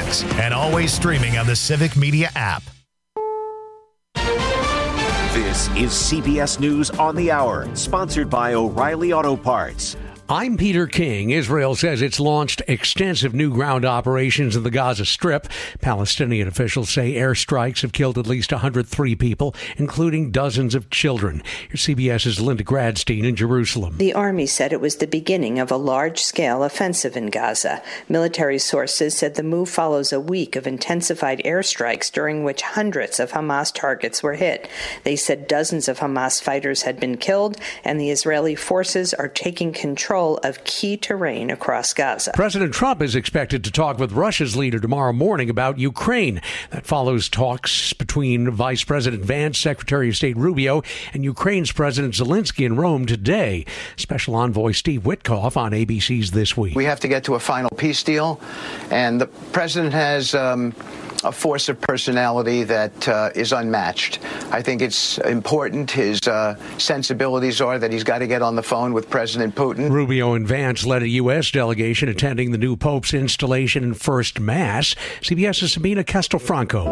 6 and always streaming on the Civic Media app. This is CBS News on the Hour, sponsored by O'Reilly Auto Parts. I'm Peter King. Israel says it's launched extensive new ground operations in the Gaza Strip. Palestinian officials say airstrikes have killed at least 103 people, including dozens of children. Here's CBS's Linda Gradstein in Jerusalem. The army said it was the beginning of a large-scale offensive in Gaza. Military sources said the move follows a week of intensified airstrikes during which hundreds of Hamas targets were hit. They said dozens of Hamas fighters had been killed, and the Israeli forces are taking control of key terrain across Gaza. President Trump is expected to talk with Russia's leader tomorrow morning about Ukraine. That follows talks between Vice President Vance, Secretary of State Rubio, and Ukraine's President Zelensky in Rome today. Special Envoy Steve Witkoff on ABC's This Week. We have to get to a final peace deal, and the president has a force of personality that is unmatched. I think it's important. His sensibilities are that he's got to get on the phone with President Putin. Rubio and Vance led a U.S. delegation attending the new Pope's installation and first Mass. CBS's Sabina Castelfranco.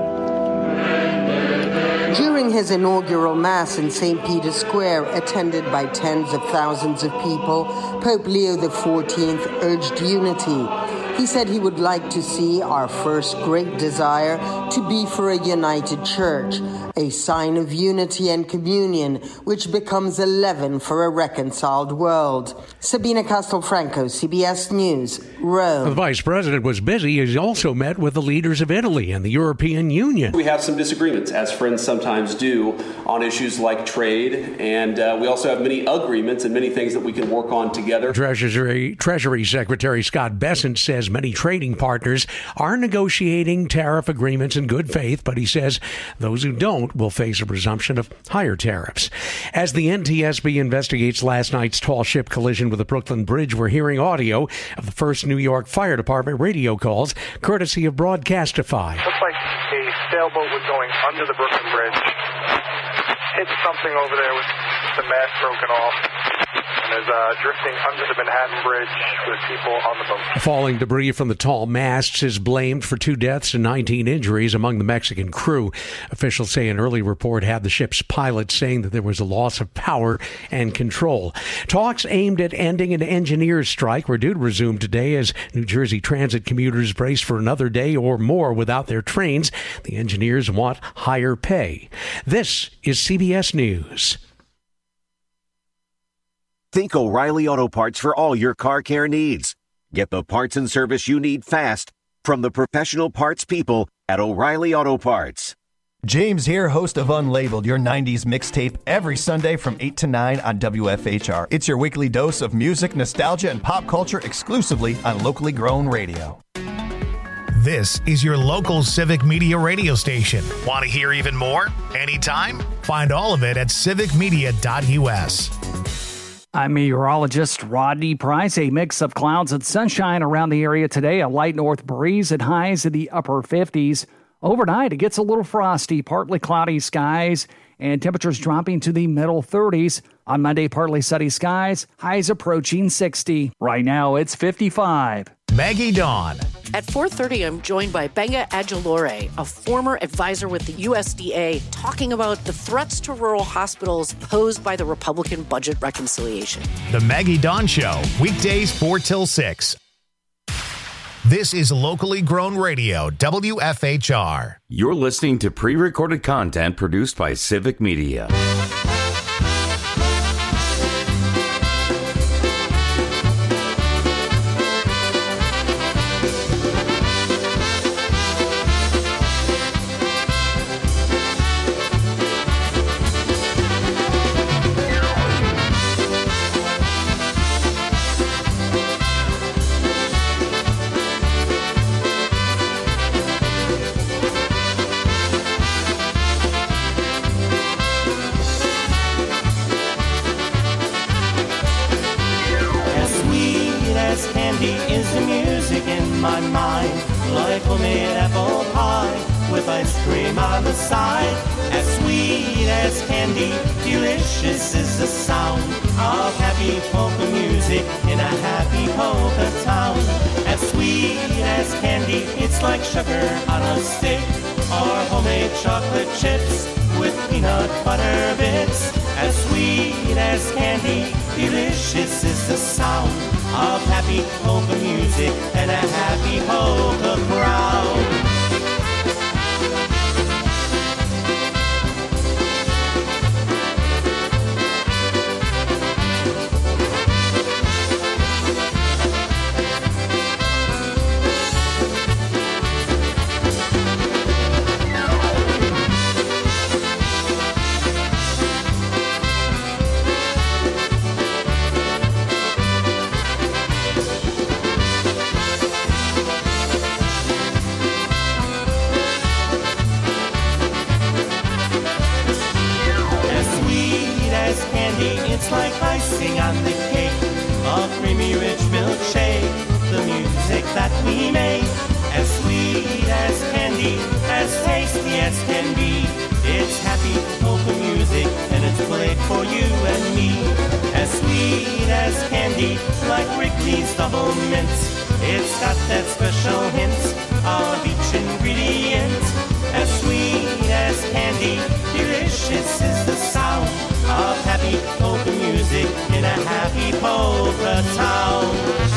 During his inaugural Mass in St. Peter's Square, attended by tens of thousands of people, Pope Leo XIV urged unity. He said he would like to see our first great desire to be for a united church, a sign of unity and communion, which becomes a leaven for a reconciled world. Sabina Castelfranco, CBS News, Rome. The vice president was busy. He also met with the leaders of Italy and the European Union. We have some disagreements, as friends sometimes do, on issues like trade, and we also have many agreements and many things that we can work on together. Treasury Secretary Scott Bessent says many trading partners are negotiating tariff agreements in good faith, but he says those who don't will face a resumption of higher tariffs. As the NTSB investigates last night's tall ship collision with the Brooklyn Bridge, we're hearing audio of the first New York Fire Department radio calls, courtesy of Broadcastify. Looks like a sailboat was going under the Brooklyn Bridge, hit something over there with the mast broken off, and is drifting under the Manhattan Bridge with people on the boat. Falling debris from the tall masts is blamed for 2 deaths and 19 injuries among the Mexican crew. Officials say an early report had the ship's pilot saying that there was a loss of power and control. Talks aimed at ending an engineers' strike were due to resume today as New Jersey Transit commuters brace for another day or more without their trains. The engineers want higher pay. This is CBS News. Think O'Reilly Auto Parts for all your car care needs. Get the parts and service you need fast from the professional parts people at O'Reilly Auto Parts. James here, host of Unlabeled, your 90s mixtape, every Sunday from 8 to 9 on WFHR. It's your weekly dose of music, nostalgia, and pop culture exclusively on locally grown radio. This is your local Civic Media radio station. Want to hear even more? Anytime? Find all of it at civicmedia.us. I'm meteorologist Rodney Price. A mix of clouds and sunshine around the area today. A light north breeze at highs in the upper 50s. Overnight, it gets a little frosty, partly cloudy skies, and temperatures dropping to the middle 30s. On Monday, partly sunny skies, highs approaching 60. Right now, it's 55. Maggie Dawn. At 4:30, I'm joined by Benga Adjolore, a former advisor with the USDA, talking about the threats to rural hospitals posed by the Republican budget reconciliation. The Maggie Dawn Show, weekdays 4 till 6. This is locally grown radio, WFHR. You're listening to pre-recorded content produced by Civic Media. My mind, like homemade apple pie, with ice cream on the side, as sweet as candy, delicious is the sound of happy polka music in a happy polka town. At as sweet as candy. It's like sugar on a stick, or homemade chocolate chips with peanut butter bits. As sweet as candy, delicious is the sound of happy polka music and a happy polka crowd. It's like icing on the cake, a creamy rich milkshake, the music that we make, as sweet as candy, as tasty as can be. It's happy polka music and it's played for you and me. As sweet as candy, like Wrigley's double mint. It's got that special hint of each ingredient. As sweet as candy, delicious is the sound of happy polka music in a happy polka town.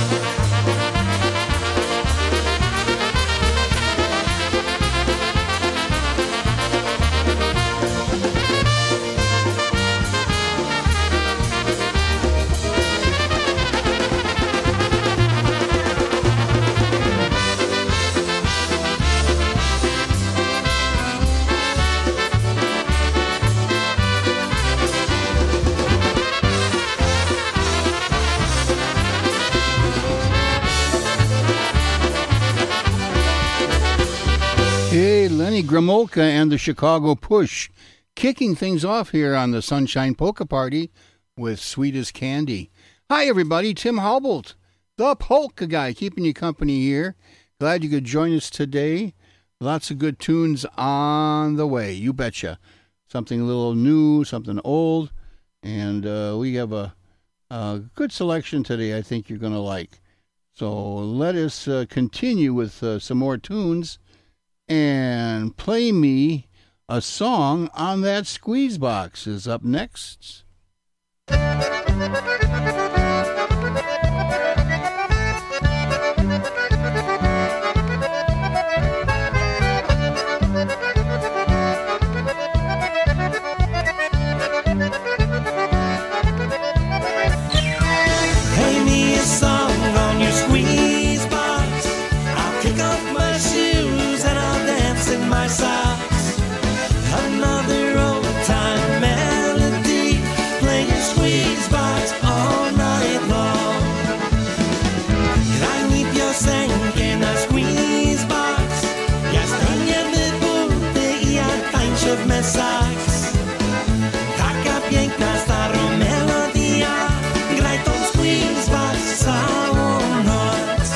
Hey, Lenny Gromolka and the Chicago Push, kicking things off here on the Sunshine Polka Party with Sweet as Candy. Hi, everybody. Tim Haubolt, the Polka Guy, keeping you company here. Glad you could join us today. Lots of good tunes on the way, you betcha. Something a little new, something old, and we have a good selection today I think you're going to like. So let us continue with some more tunes. And Play Me a Song on That Squeeze Box is up next. Play me a song on your squeeze box. I'll kick off my shoes and I'll dance in my socks. Another old time melody. Play your squeeze box all night long. Granipios sękiem na squeeze box. Ja staniemy buty i ja tańczę w mesaks. Taka piękna stara melodia. Graj tą squeeze box całą noc.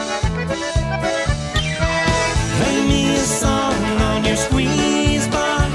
Play me a song on your squeeze box.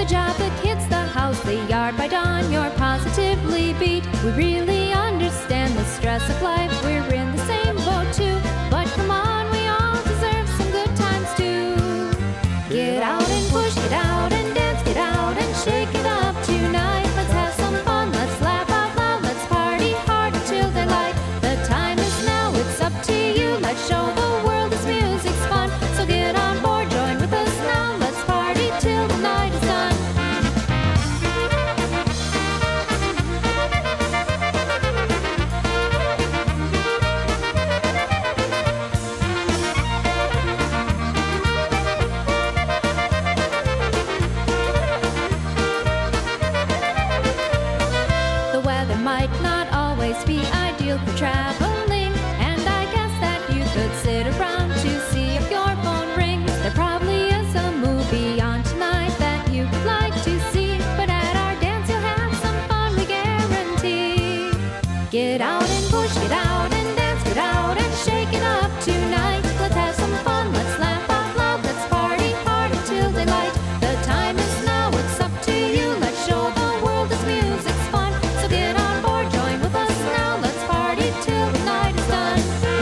The job, the kids, the house, the yard. By dawn, you're positively beat. We really understand the stress of life. We're in the same boat too. But come on, we all deserve some good times too. Get out and push, get out and dance, get out and shake it up tonight. Let's have some fun, let's laugh out loud, let's party hard until daylight. The time is now, it's up to you. Let's show the world this music's fun. So get on board, join with us now. Let's party till the night is done. The weather might not always be ideal for traveling, and I guess that you could sit around to see if your phone rings. There probably is a movie on tonight that you'd like to see, but at our dance you'll have some fun, we guarantee. Get out and push, get out and dance, get out and shake it up tonight. Let's have some fun, let's laugh out loud, let's party hard until daylight. The time is now, it's up to you. Let's show the world this music's fun. So get on board, join with us now. Let's party till the night is done.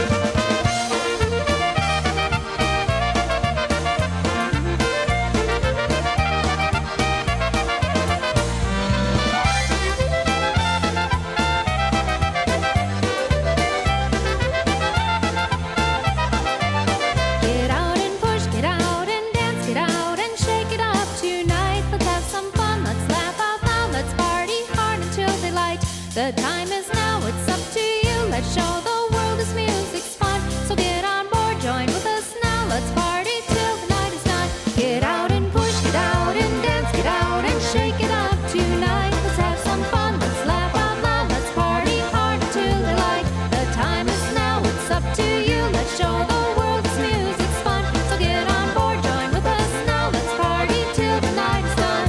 Get out and push, get out and dance, get out and shake it up tonight. Let's have some fun, let's laugh out loud, let's party hard until daylight. The time is now, it's up to you. Let's show the world this music's fun. So get on board, join with us now. Let's party till the night is done. Get out and push, get out and dance, get out and shake it up tonight. Let's have some fun, let's laugh out loud, let's party hard until daylight. The time is now, it's up to you. Let's show the world this music's fun. So get on board, join with us now. Let's party till the night is done.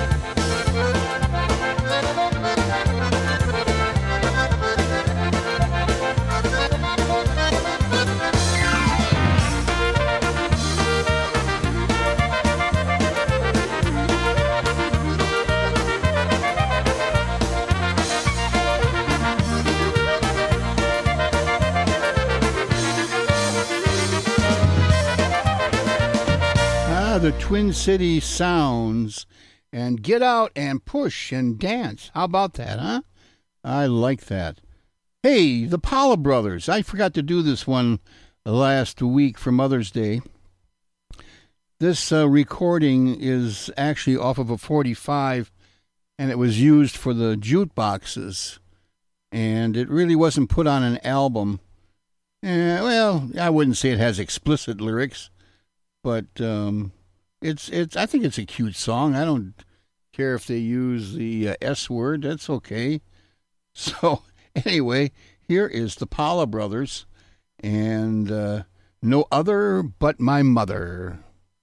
The Twin City Sounds, and get out and push and dance. How about that, huh? I like that. Hey, the Paula Brothers. I forgot to do this one last week for Mother's Day. This recording is actually off of a 45, and it was used for the jukeboxes, and it really wasn't put on an album. Well, I wouldn't say it has explicit lyrics, but it's. I think it's a cute song. I don't care if they use the S word. That's okay. So anyway, here is the Paula Brothers, and No Other But My Mother.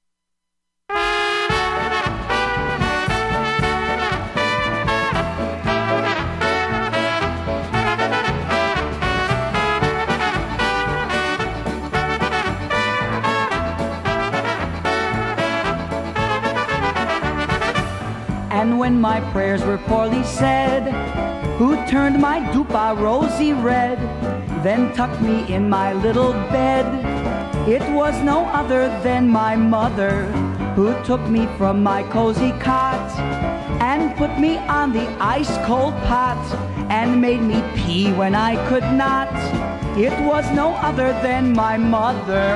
And when my prayers were poorly said, who turned my dupa rosy red, then tucked me in my little bed? It was no other than my mother, who took me from my cozy cot and put me on the ice-cold pot and made me pee when I could not. It was no other than my mother.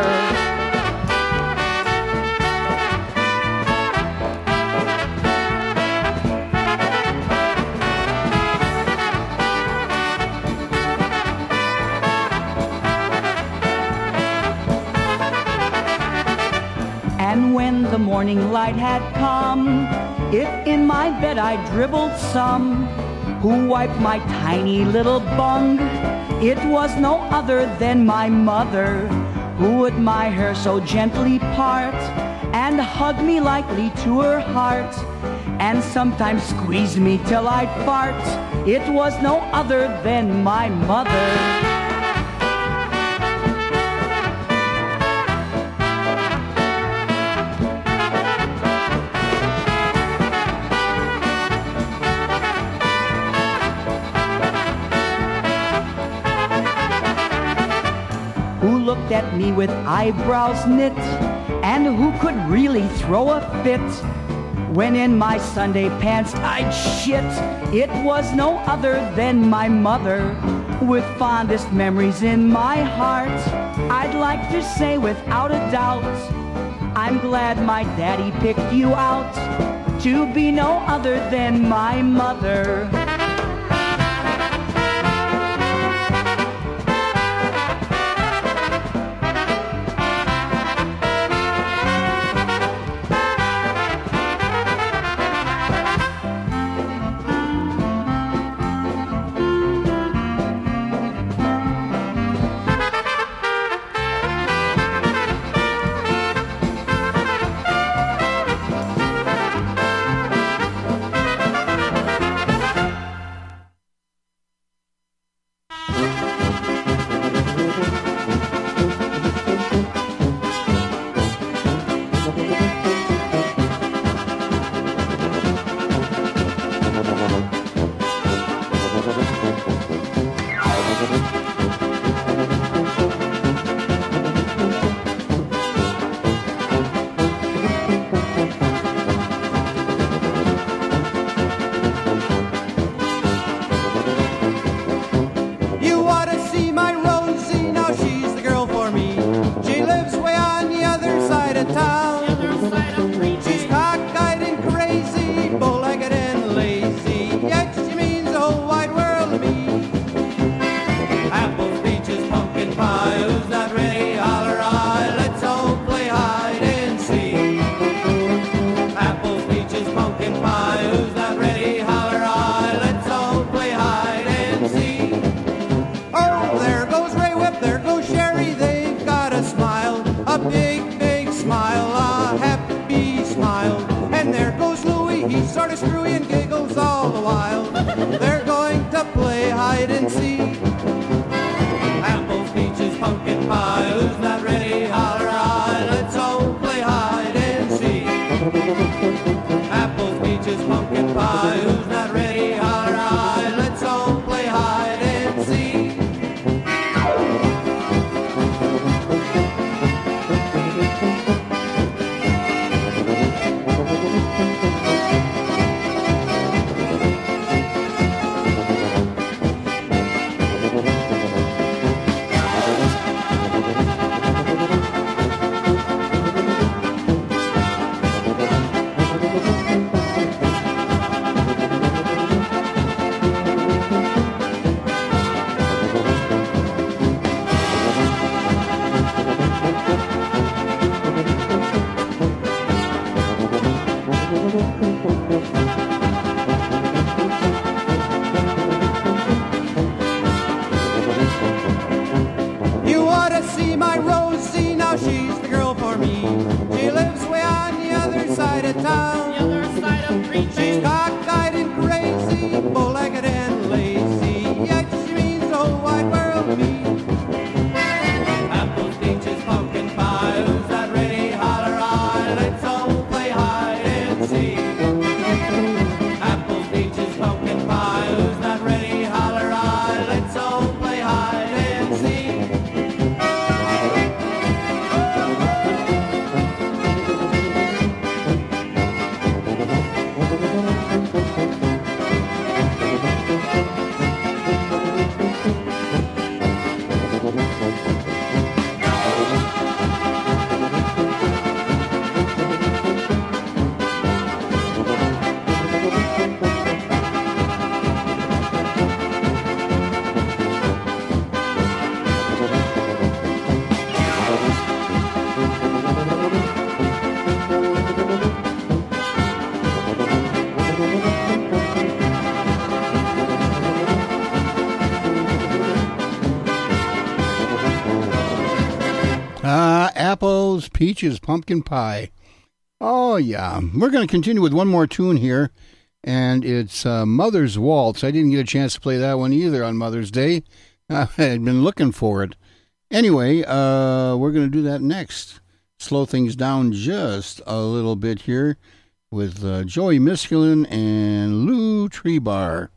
And when the morning light had come, if in my bed I dribbled some, who wiped my tiny little bung? It was no other than my mother, who would my hair so gently part and hug me lightly to her heart, and sometimes squeeze me till I'd fart. It was no other than my mother. looked at me with eyebrows knit, and who could really throw a fit when in my Sunday pants I'd shit. It was no other than my mother, with fondest memories in my heart. I'd like to say without a doubt, I'm glad my daddy picked you out to be no other than my mother. Apples, peaches, pumpkin pie. Oh, yeah. We're going to continue with one more tune here, and it's Mother's Waltz. I didn't get a chance to play that one either on Mother's Day. I had been looking for it. Anyway, we're going to do that next. Slow things down just a little bit here with Joey Miskulin and Lou Treebar.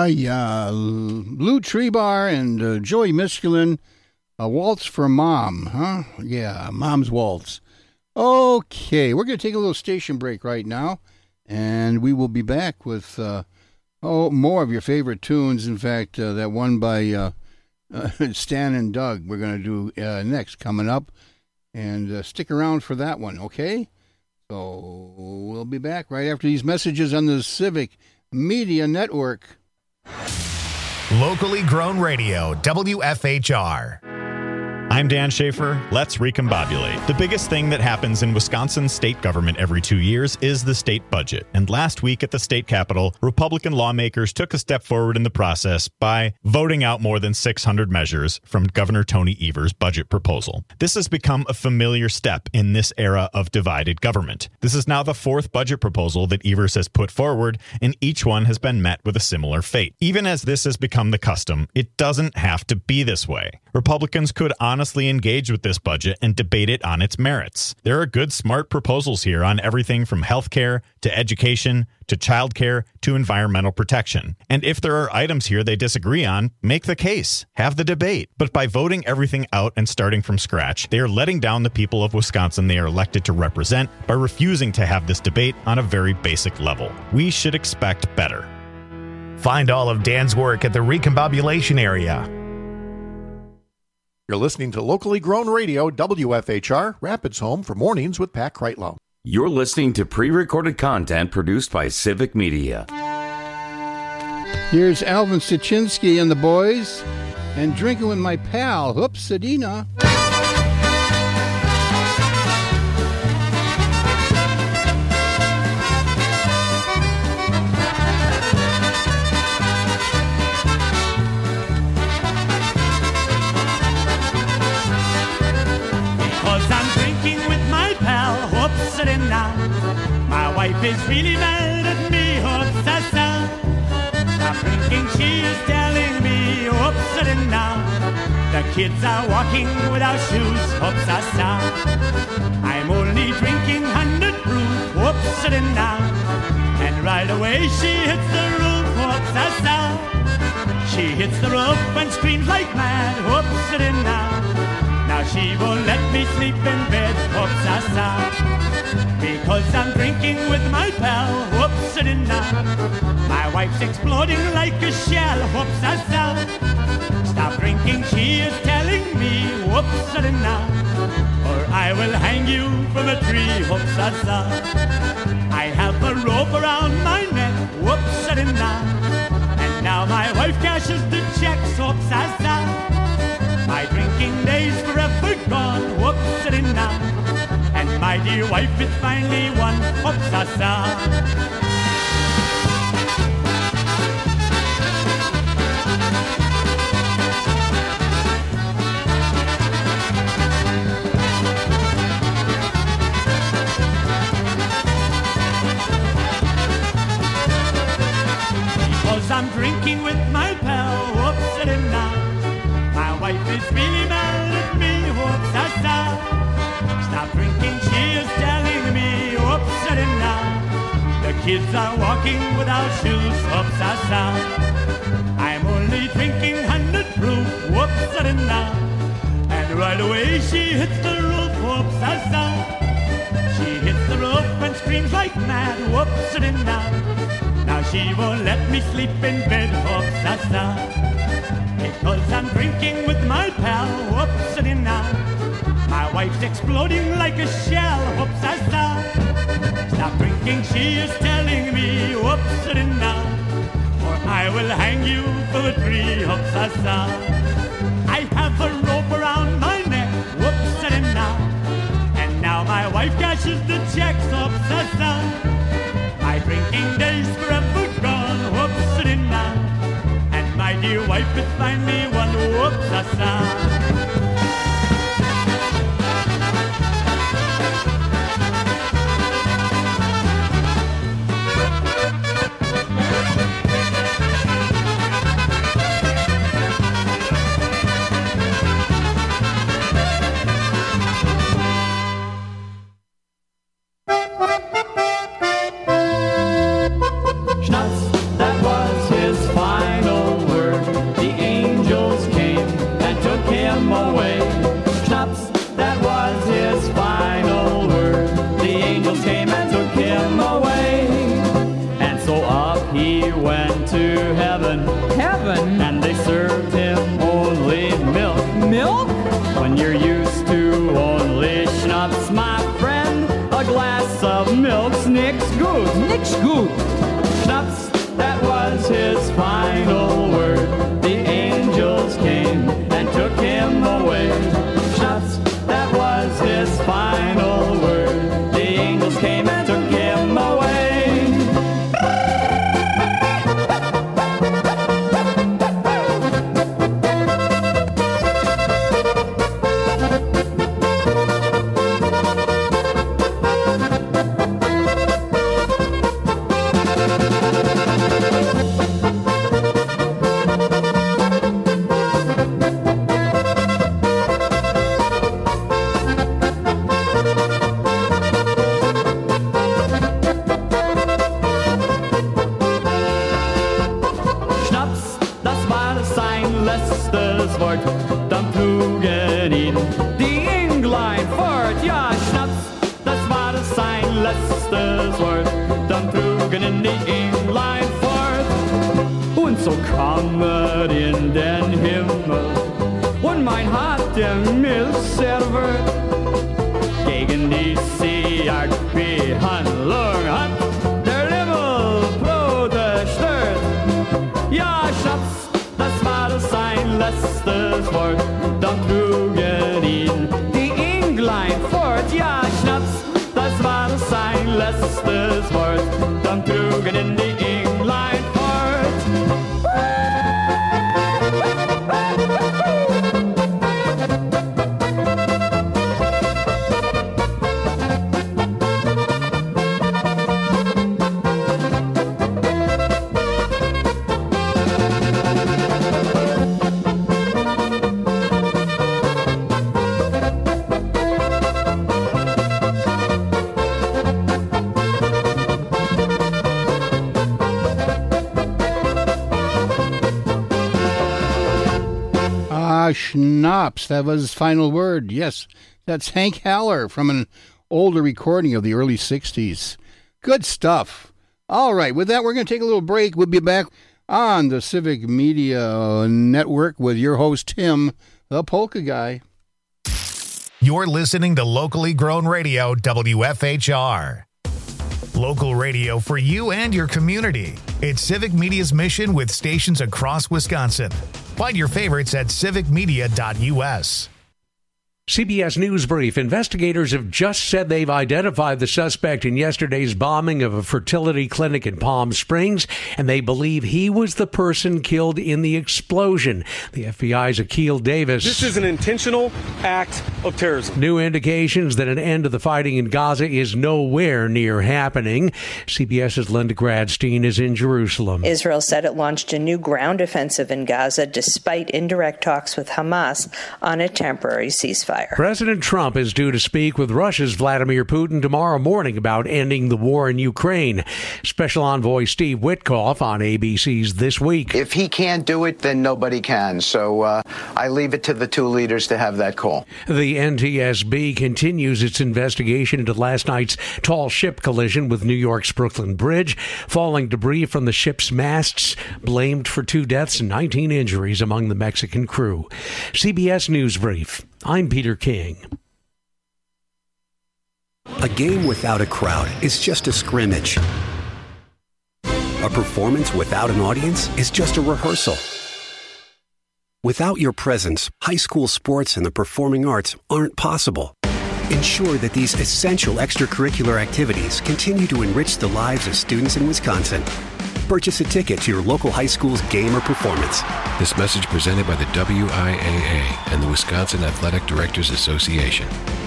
Yeah. Lou Trebar and Joey Miskulin. A Waltz for Mom, huh? Yeah, Mom's Waltz. Okay, we're going to take a little station break right now, and we will be back with more of your favorite tunes. In fact, that one by Stan and Doug we're going to do next, coming up. And stick around for that one, okay? So we'll be back right after these messages on the Civic Media Network. Locally grown radio, WFHR. I'm Dan Schaefer. Let's recombobulate. The biggest thing that happens in Wisconsin state government every 2 years is the state budget. And last week at the state capitol, Republican lawmakers took a step forward in the process by voting out more than 600 measures from Governor Tony Evers' budget proposal. This has become a familiar step in this era of divided government. This is now the fourth budget proposal that Evers has put forward, and each one has been met with a similar fate. Even as this has become the custom, it doesn't have to be this way. Republicans could honestly engage with this budget and debate it on its merits. There are good, smart proposals here on everything from healthcare to education to childcare to environmental protection. And if there are items here they disagree on, make the case. Have the debate. But by voting everything out and starting from scratch, they are letting down the people of Wisconsin they are elected to represent by refusing to have this debate on a very basic level. We should expect better. Find all of Dan's work at the Recombobulation area. You're listening to locally grown radio, WFHR, Rapids Home for Mornings with Pat Kreitlow. You're listening to pre-recorded content produced by Civic Media. Here's Alvin Sachinsky and the boys, and Drinking with My Pal, Hoops Sedina. Now. My wife is really mad at me, oops, stop drinking, she is telling me, oops, now. The kids are walking without shoes, oops, I'm only drinking 100 proof, oops, now. And right away she hits the roof, oops, she hits the roof and screams like mad, oops, now. Now she won't let me sleep in bed, oops, because I'm drinking with my pal, whoops, and now my wife's exploding like a shell, whoops, stop drinking, she is telling me, whoops, and now, or I will hang you from a tree, whoops, I have a rope around my neck, whoops, and now my wife cashes the checks, whoops, my drinking days forever gone, whoops, and now. And my dear wife is finally one, oops, because I'm drinking with my pal, whoops, and now my wife is really mad at me, whoops, stop drinking, she is telling me, whoops, and now the kids are walking without shoes, whoops, I'm only drinking 100 proof, whoops, and now. And right away she hits the roof, whoops, she hits the roof and screams like mad, whoops, and now. Now she won't let me sleep in bed, whoops, because I'm drinking with my pal, whoops, and now. My wife's exploding like a shell, whoops, stop drinking, she is telling me, whoops, and now, or I will hang you from a tree, whoops, I have a rope around my neck, whoops, and now, my wife cashes the checks, whoops, my drinking days forever gone, whoops, and now, and my dear wife is finally one, whoops, Schnutz, that was his fine he went to heaven. Heaven? And they served him only milk. Milk? When you're used to only schnapps, my friend, a glass of milk's nix good. Nix good. Schnapps, that was his final word. The angels came and took him away. Schnapps, that was his final word. The angels came and took him away. So kommer in den himmel und mein hat der Milserver gegen die CRP-Handlung hat der Himmel protestiert. Ja, Schatz, das war sein letztes Wort, dann trugen ihn die Englein fort. Ja, Schatz, das war sein letztes Wort, dann trugen ihn die Englein fort. Schnapps, that was his final word. Yes, that's Hank Haller from an older recording of the early 60s. Good stuff. All right, with that, we're going to take a little break. We'll be back on the Civic Media Network with your host, Tim, the Polka Guy. You're listening to Locally Grown Radio, WFHR. Local radio for you and your community. It's Civic Media's mission with stations across Wisconsin. Find your favorites at civicmedia.us. CBS News Brief. Investigators have just said they've identified the suspect in yesterday's bombing of a fertility clinic in Palm Springs, and they believe he was the person killed in the explosion. The FBI's Akil Davis. This is an intentional act of terrorism. New indications that an end to the fighting in Gaza is nowhere near happening. CBS's Linda Gradstein is in Jerusalem. Israel said it launched a new ground offensive in Gaza despite indirect talks with Hamas on a temporary ceasefire. President Trump is due to speak with Russia's Vladimir Putin tomorrow morning about ending the war in Ukraine. Special Envoy Steve Witkoff on ABC's This Week. If he can't do it, then nobody can. So I leave it to the two leaders to have that call. The NTSB continues its investigation into last night's tall ship collision with New York's Brooklyn Bridge. Falling debris from the ship's masts blamed for 2 deaths and 19 injuries among the Mexican crew. CBS News Brief. I'm Peter King. A game without a crowd is just a scrimmage. A performance without an audience is just a rehearsal. Without your presence, high school sports and the performing arts aren't possible. Ensure that these essential extracurricular activities continue to enrich the lives of students in Wisconsin. Purchase a ticket to your local high school's game or performance. This message presented by the WIAA and the Wisconsin Athletic Directors Association.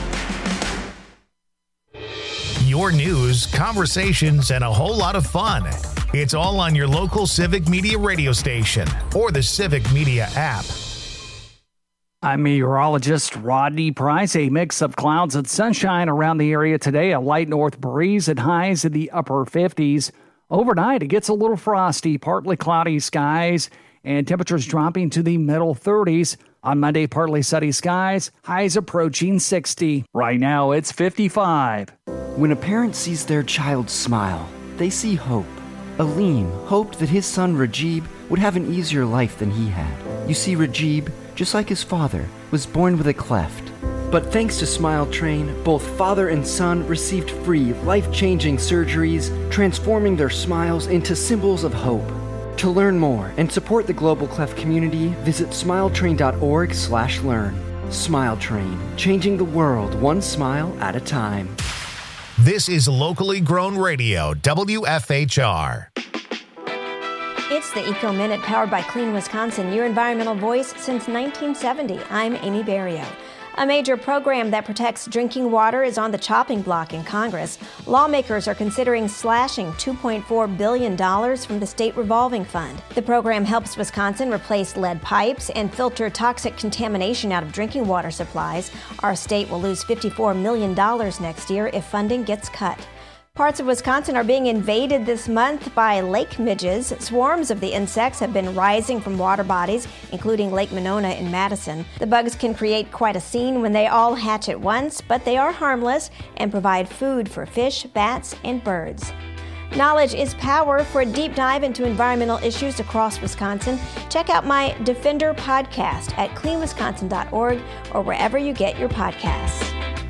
Your news, conversations, and a whole lot of fun. It's all on your local Civic Media radio station or the Civic Media app. I'm meteorologist Rodney Price. A mix of clouds and sunshine around the area today. A light north breeze at highs in the upper 50s. Overnight, it gets a little frosty, partly cloudy skies, and temperatures dropping to the middle 30s. On Monday, partly sunny skies, highs approaching 60. Right now, it's 55. When a parent sees their child smile, they see hope. Aleem hoped that his son Rajib would have an easier life than he had. You see, Rajib, just like his father, was born with a cleft. But thanks to Smile Train, both father and son received free, life-changing surgeries, transforming their smiles into symbols of hope. To learn more and support the Global Cleft community, visit smiletrain.org/learn. Smile Train, changing the world one smile at a time. This is locally grown radio, WFHR. It's the Eco Minute powered by Clean Wisconsin, your environmental voice since 1970. I'm Amy Barrio. A major program that protects drinking water is on the chopping block in Congress. Lawmakers are considering slashing $2.4 billion from the state revolving fund. The program helps Wisconsin replace lead pipes and filter toxic contamination out of drinking water supplies. Our state will lose $54 million next year if funding gets cut. Parts of Wisconsin are being invaded this month by lake midges. Swarms of the insects have been rising from water bodies, including Lake Monona in Madison. The bugs can create quite a scene when they all hatch at once, but they are harmless and provide food for fish, bats, and birds. Knowledge is power. For a deep dive into environmental issues across Wisconsin, check out my Defender podcast at cleanwisconsin.org or wherever you get your podcasts.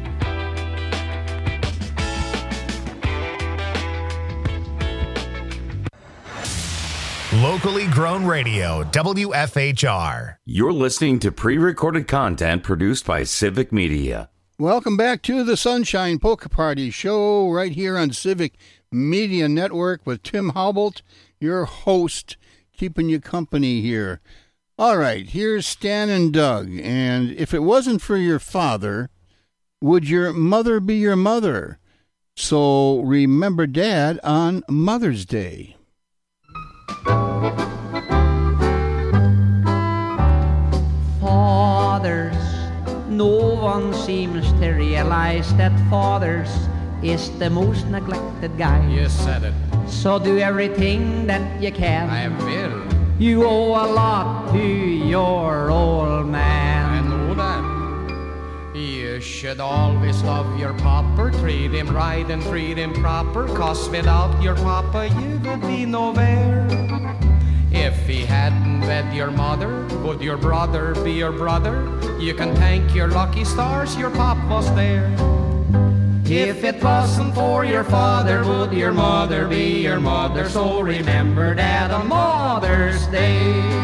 Locally grown radio, WFHR. You're listening to pre-recorded content produced by Civic Media. Welcome back to the Sunshine Polka Party show right here on Civic Media Network with Tim Haubolt, your host, keeping you company here. All right, here's Stan and Doug. And if it wasn't for your father, would your mother be your mother? So remember Dad on Mother's Day. Fathers, no one seems to realize that fathers is the most neglected guy. You said it. So do everything that you can. I will. You owe a lot to your old man. I know that. You should always love your papa, treat him right and treat him proper, 'cause without your papa you would be nowhere. If he hadn't wed your mother, would your brother be your brother? You can thank your lucky stars your pop was there. If it wasn't for your father, would your mother be your mother? So remember that on Mother's Day.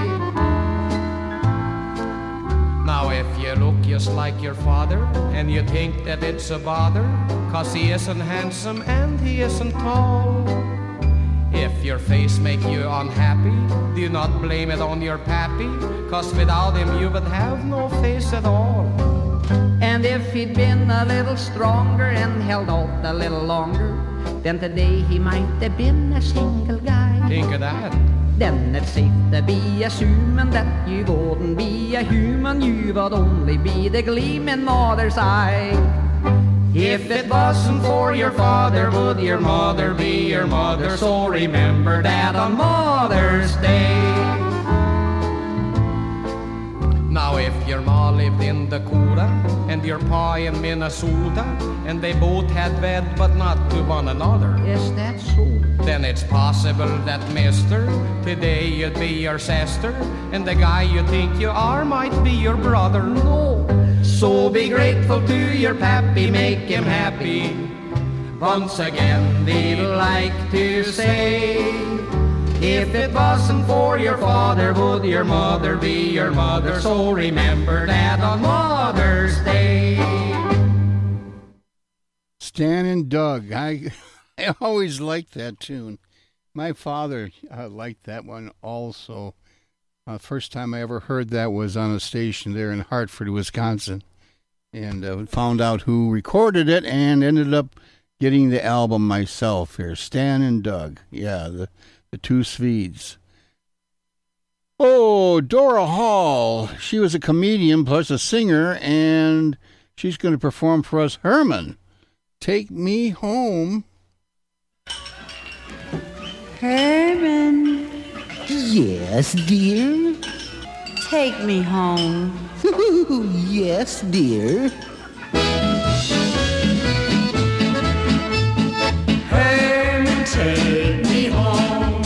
Now if you look just like your father and you think that it's a bother, 'cause he isn't handsome and he isn't tall, if your face make you unhappy, do not blame it on your pappy, 'cause without him you would have no face at all. And if he'd been a little stronger and held out a little longer, then today he might have been a single guy. Think of that. Then it's safe to be assuming that you wouldn't be a human, you would only be the gleam in mother's eye. If it wasn't for your father, would your mother be your mother? So remember that on Mother's Day. Now if your ma lived in Dakota and your pa in Minnesota, and they both had wed but not to one another, is that so? Then it's possible that mister, today you'd be your sister, and the guy you think you are might be your brother. No. So be grateful to your pappy, make him happy. Once again we'd like to say, if it wasn't for your father, would your mother be your mother? So remember that on Mother's Day. Stan and Doug. I always liked that tune. My father liked that one also. First time I ever heard that was on a station there in Hartford, Wisconsin. And found out who recorded it and ended up getting the album myself here. Stan and Doug. Yeah, the two Swedes. Oh, Dora Hall. She was a comedian plus a singer, and she's going to perform for us. Herman, Take Me Home. Herman. Yes, dear? Take me home. Yes, dear. Herman, take me home.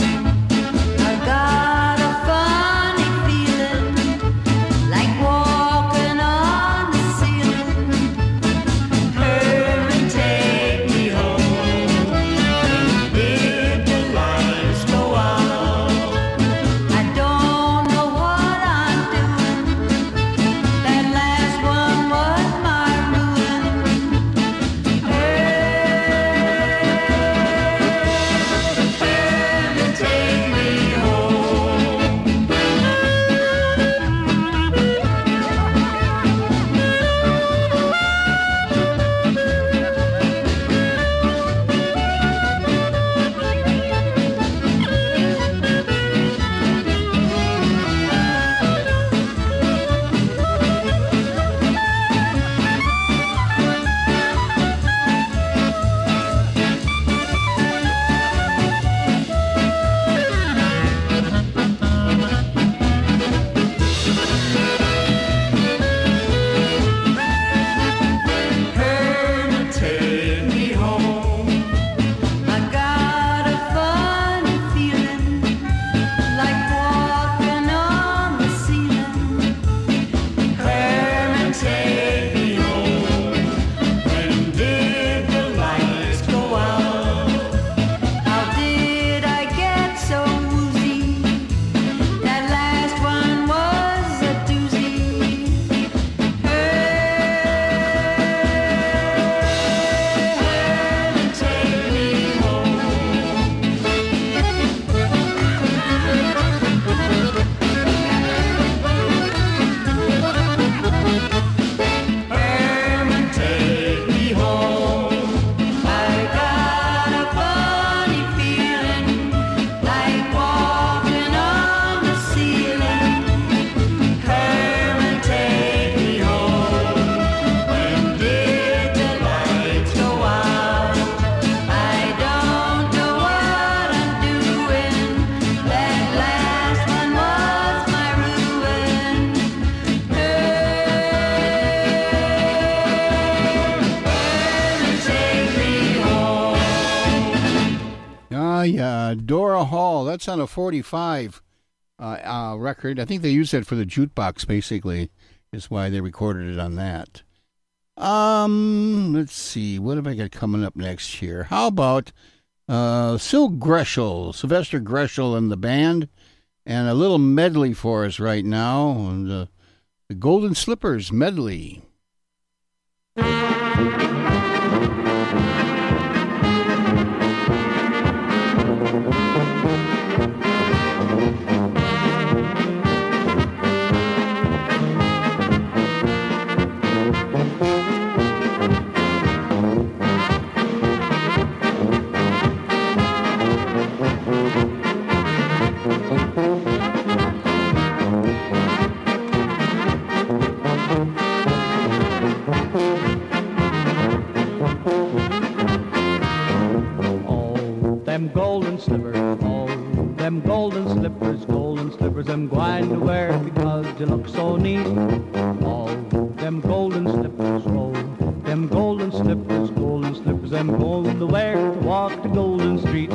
Laura Hall. That's on a 45 record. I think they used that for the jukebox, basically, is why they recorded it on that. Let's see. What have I got coming up next here? How about Sylvester Greshel and the band, and a little medley for us right now, and the Golden Slippers medley. Golden slippers I'm going to wear because you look so neat. All them golden slippers, oh, them golden slippers I'm going to wear to walk the golden streets.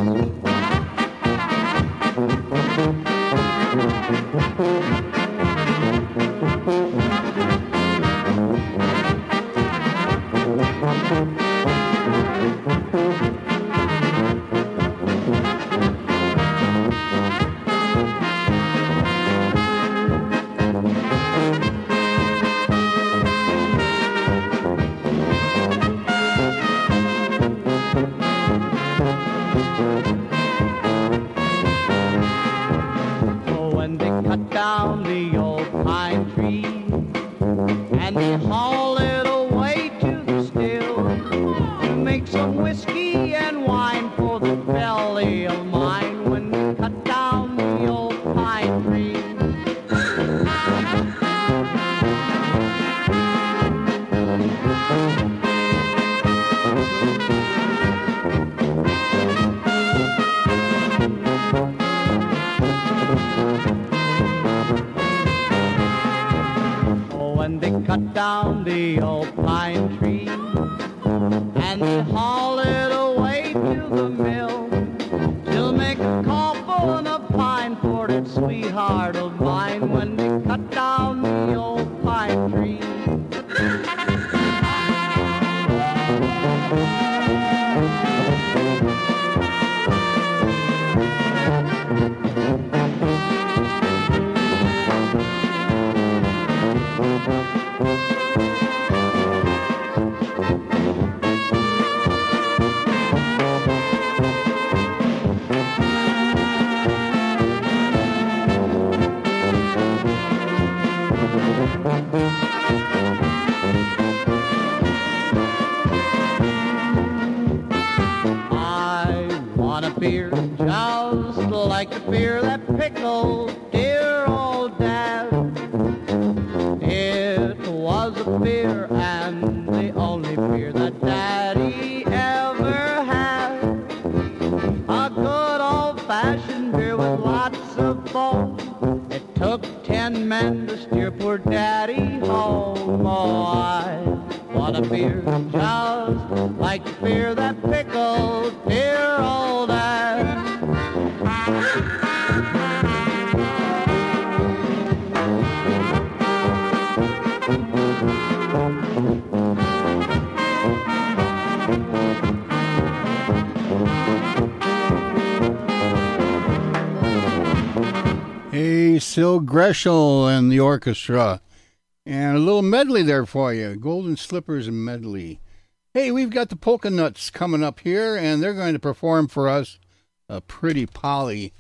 Syl Greshel and the orchestra. And a little medley there for you. Golden Slippers medley. Hey, we've got the Polka Nuts coming up here, and they're going to perform for us a Pretty Polly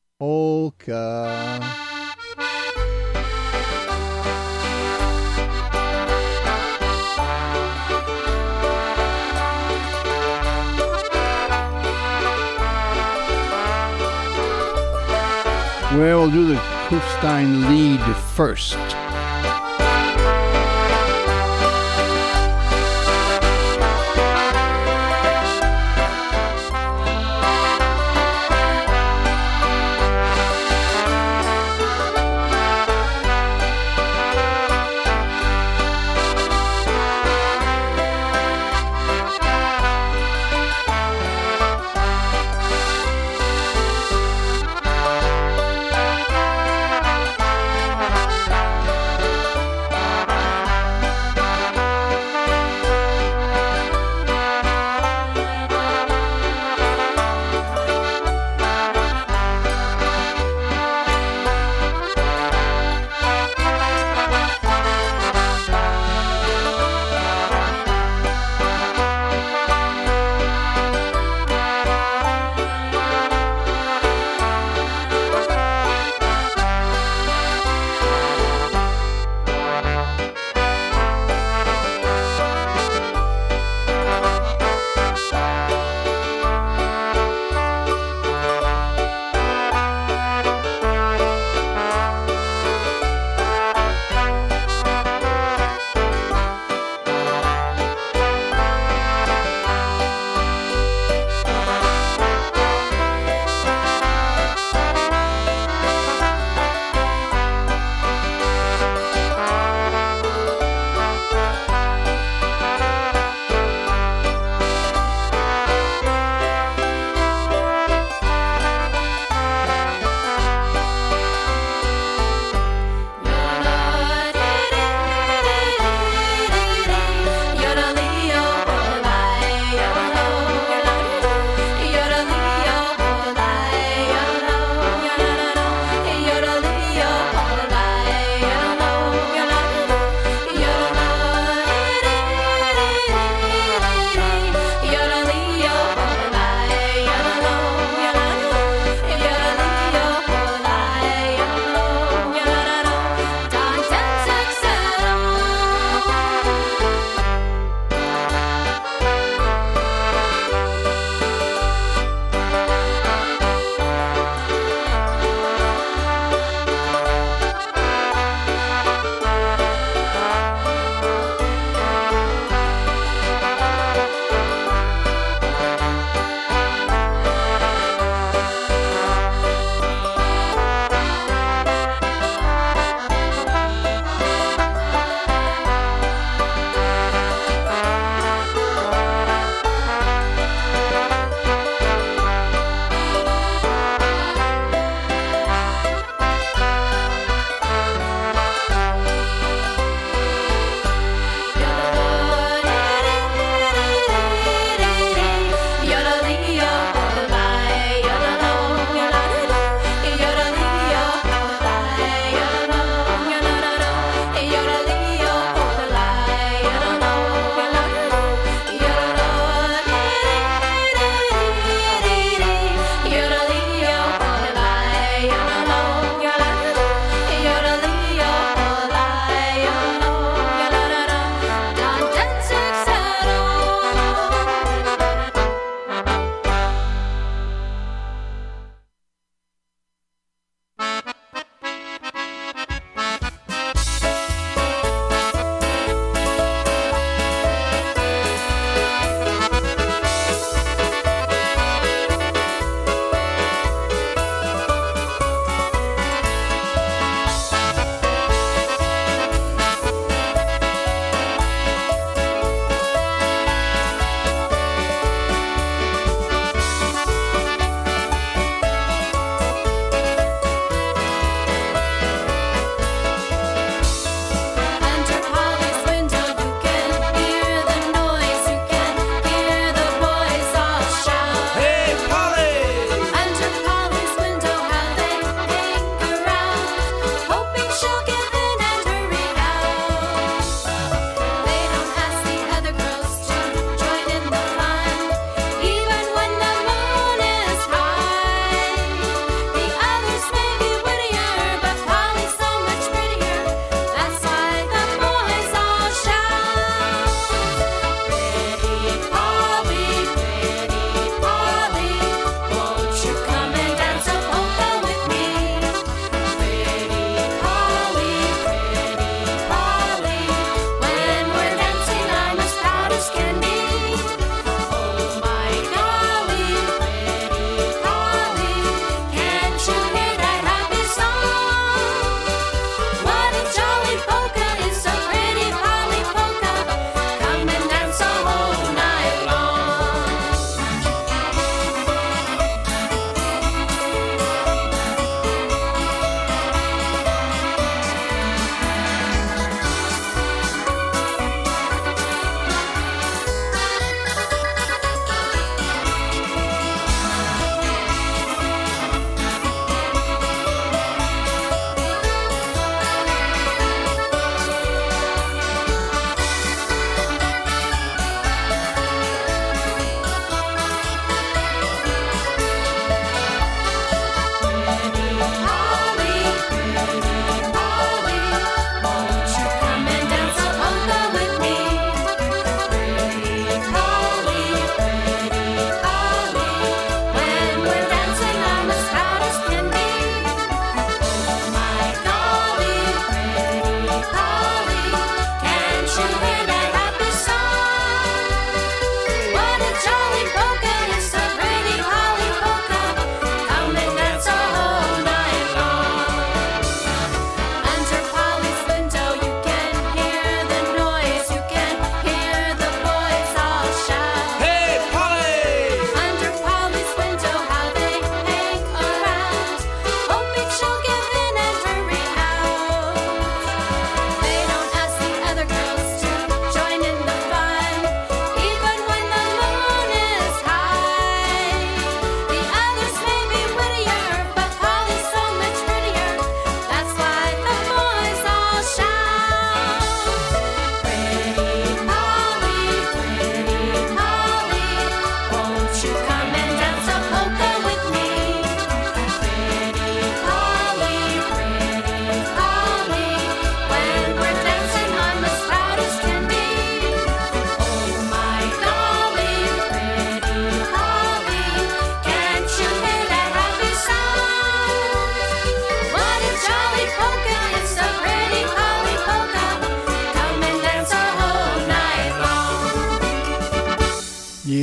polka. Well, we'll do the Kufstein lead first.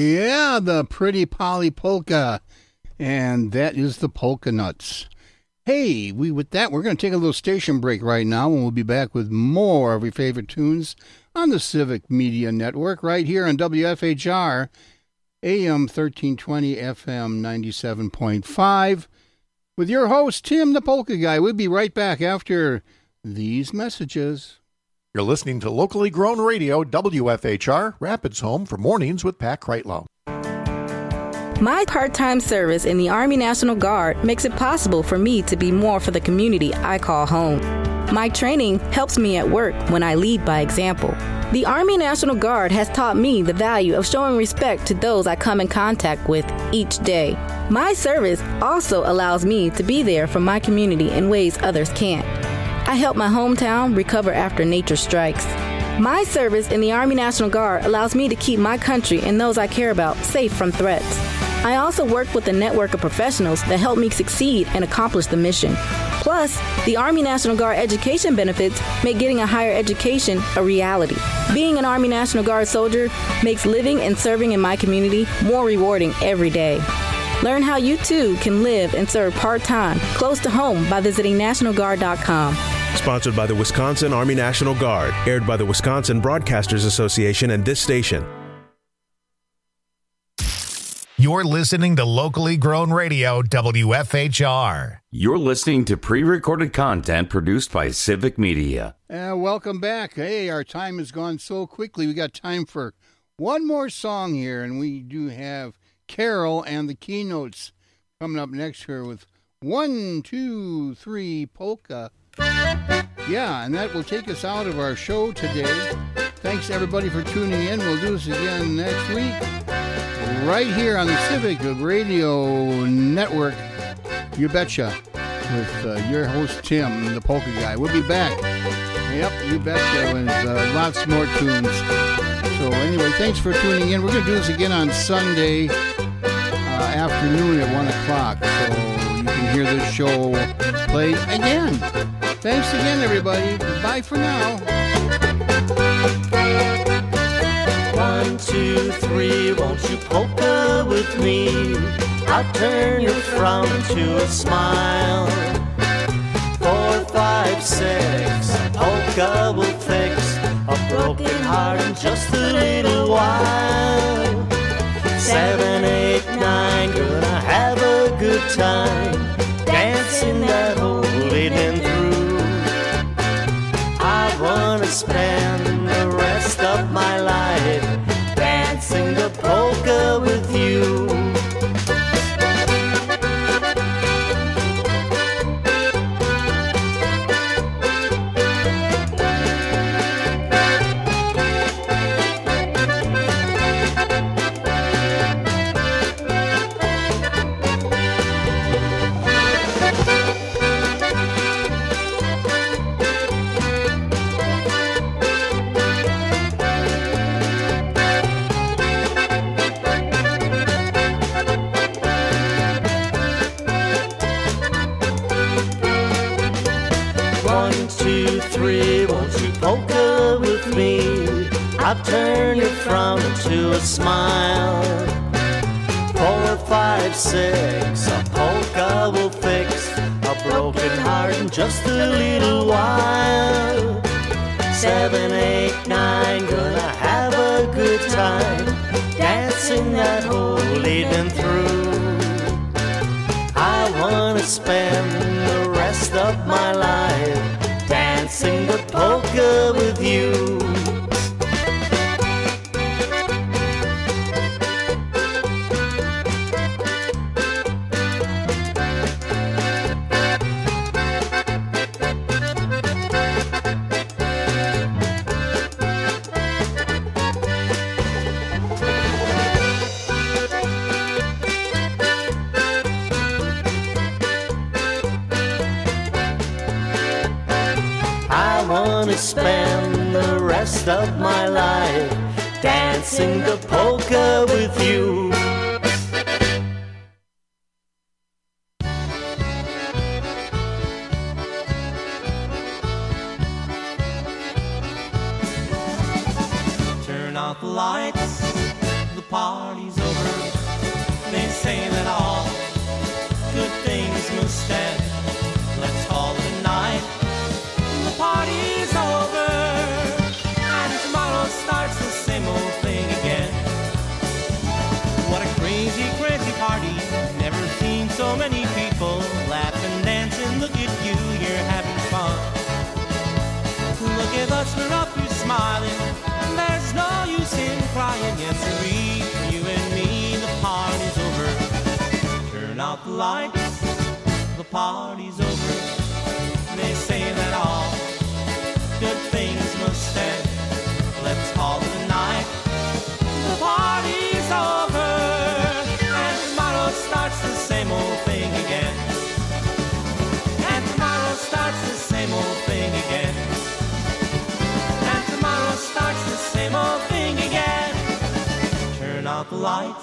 Yeah, the Pretty Polly Polka. And that is the Polka Nuts. Hey, with that, we're going to take a little station break right now, and we'll be back with more of your favorite tunes on the Civic Media Network right here on WFHR, AM 1320, FM 97.5, with your host, Tim the Polka Guy. We'll be right back after these messages. You're listening to locally grown radio, WFHR, Rapids Home for Mornings with Pat Kreitlow. My part-time service in the Army National Guard makes it possible for me to be more for the community I call home. My training helps me at work when I lead by example. The Army National Guard has taught me the value of showing respect to those I come in contact with each day. My service also allows me to be there for my community in ways others can't. I help my hometown recover after nature strikes. My service in the Army National Guard allows me to keep my country and those I care about safe from threats. I also work with a network of professionals that help me succeed and accomplish the mission. Plus, the Army National Guard education benefits make getting a higher education a reality. Being an Army National Guard soldier makes living and serving in my community more rewarding every day. Learn how you too can live and serve part-time close to home by visiting NationalGuard.com. Sponsored by the Wisconsin Army National Guard. Aired by the Wisconsin Broadcasters Association and this station. You're listening to locally grown radio, WFHR. You're listening to pre-recorded content produced by Civic Media. Welcome back. Hey, our time has gone so quickly. We got time for one more song here, and we do have Carol and the Keynotes coming up next here with 1, 2, 3 Polka. Yeah, and that will take us out of our show today. Thanks everybody for tuning in. We'll do this again next week right here on the Civic Radio Network. You betcha. With your host Tim, the Polka Guy. We'll be back. Yep, you betcha. With lots more tunes. So anyway, thanks for tuning in. We're going to do this again on Sunday afternoon at 1 o'clock. So you can hear this show played again. Thanks again, everybody. Bye for now. 1, 2, 3, won't you polka with me? I'll turn your frown to a smile. 4, 5, 6, a polka will fix a broken heart in just a little while. 7, 8, 9, gonna have a good time dancing that whole evening through. I wanna spend the rest of my life dancing the polka with you. Polka with me, I'll turn your frown into a smile. 4, 5, 6, a polka will fix a broken heart in just a little while. 7, 8, 9, gonna have a good time dancing that whole evening through. I wanna spend the rest of my life dancing the polka with you. Spend the rest of my life dancing the polka with you. Turn out the lights, the party's over. the lights, the party's over. They say that all good things must end. Let's call it a night. The party's over, and tomorrow starts the same old thing again. And tomorrow starts the same old thing again. And tomorrow starts the same old thing again. Turn out the lights.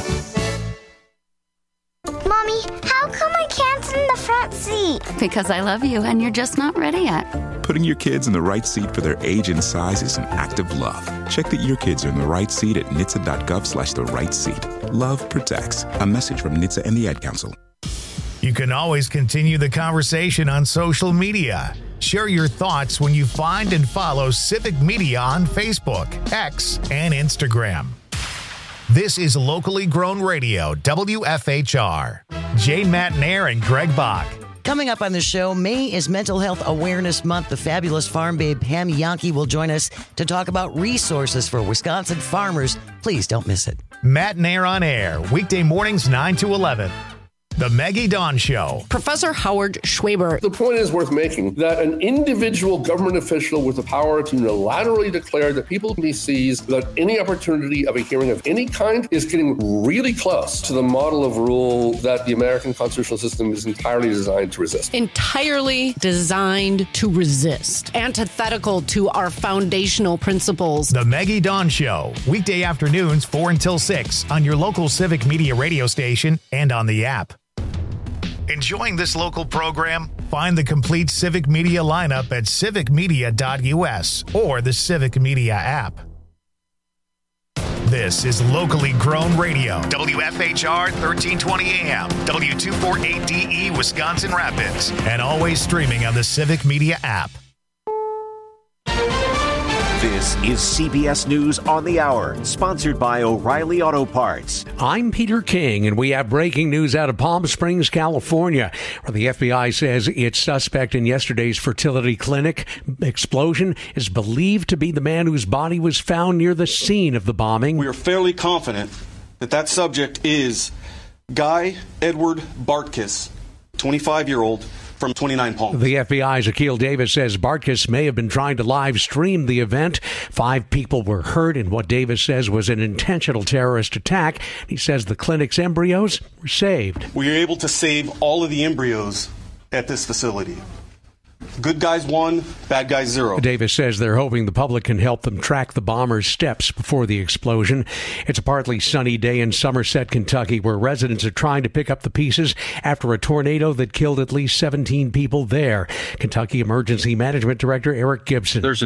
Mommy, how come I can't sit in the front seat? Because I love you and you're just not ready yet. Putting your kids in the right seat for their age and size is an act of love. Check that your kids are in the right seat at nhtsa.gov/the right seat. Love protects. A message from NHTSA and the Ad Council. You can always continue the conversation on social media. Share your thoughts when you find and follow Civic Media on Facebook, X, and Instagram. This is Locally Grown Radio, WFHR. Jay Matnair and Greg Bach. Coming up on the show, May is Mental Health Awareness Month. The fabulous farm babe Pam Yankee will join us to talk about resources for Wisconsin farmers. Please don't miss it. Matnair on Air, weekday mornings 9 to 11. The Maggie Dawn Show. Professor Howard Schwaber. The point is worth making that an individual government official with the power to unilaterally declare that people can be seized without any opportunity of a hearing of any kind is getting really close to the model of rule that the American constitutional system is entirely designed to resist. Entirely designed to resist. Antithetical to our foundational principles. The Maggie Dawn Show. Weekday afternoons 4 until 6 on your local Civic Media radio station and on the app. Enjoying this local program? Find the complete Civic Media lineup at civicmedia.us or the Civic Media app. This is Locally Grown Radio, WFHR 1320 AM, W248DE, Wisconsin Rapids, and always streaming on the Civic Media app. This is CBS News on the Hour, sponsored by O'Reilly Auto Parts. I'm Peter King, and we have breaking news out of Palm Springs, California, where the FBI says its suspect in yesterday's fertility clinic explosion is believed to be the man whose body was found near the scene of the bombing. We are fairly confident that that subject is Guy Edward Bartkus, 25-year-old, from 29 Palms. The FBI's Akil Davis says Bartkus may have been trying to live stream the event. 5 people were hurt in what Davis says was an intentional terrorist attack. He says the clinic's embryos were saved. We were able to save all of the embryos at this facility. Good guys 1, bad guys 0. Davis says they're hoping the public can help them track the bomber's steps before the explosion. It's a partly sunny day in Somerset, Kentucky, where residents are trying to pick up the pieces after a tornado that killed at least 17 people there. Kentucky Emergency Management Director Eric Gibson. There's